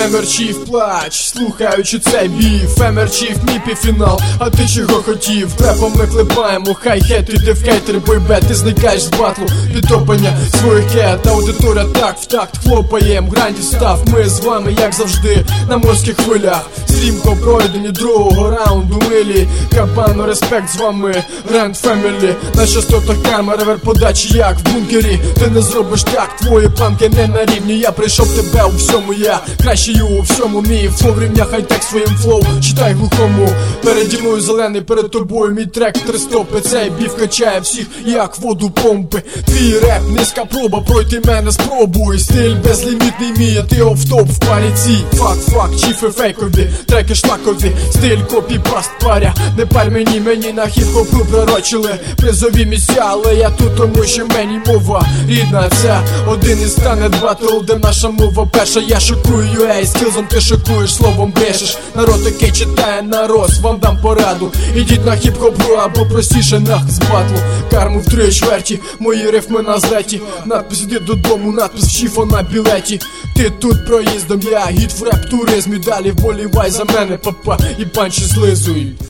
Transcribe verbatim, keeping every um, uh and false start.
Фемерчів плач, слухаючи цей бій. Фемерчів мій півфінал, а ти чого хотів? Трепом ми клепаємо, хай-хет, іди в хейтери, бойбет, ти зникаєш з батлу. Підтопання своїх кет, аудиторія так в такт хлопаєм. Гранді став, ми з вами, як завжди, на морських хвилях. Стрімко пройдені другого раунду милі. Кабано, респект, з вами Гранд Фемілі. На частотах карма, ревер подачі, як в бункері. Ти не зробиш так, твої планки не на рівні. Я прийшов тебе у всьому, я кращий у всьому. Мій флоу в рівня хай-тек своїм флоу, читай глухому. Переді мною зелений, перед тобою мій трек три стопи. Цей біф качає всіх, як воду помпи. Твій реп, низька проба, пройти мене спробуй. Стиль безлімітний мій, а ти офтоп в парі цій. Фак, фак, чіфи фейкові, треки шлакові. Стиль копі-паст паря. Не пар мені, мені на хіп-хопу пророчили призові місця, але я тут, тому що мені мова рідна. Це один із танет батл, де наша мова перша. Я шокую ю ей, скілзом ти шокуєш, словом брешеш. Народ, який читає нарос, вам дам пораду. Ідіть на хіп-хопу або простіше нах з батлу. Карму в три чверті, мої рифми на злеті. Надпис іди додому, надпис шіфо на білеті. Ти тут проїздом, я гід в реп-туризмі. Далі вболівай за мене, папа, і панчі злизуй.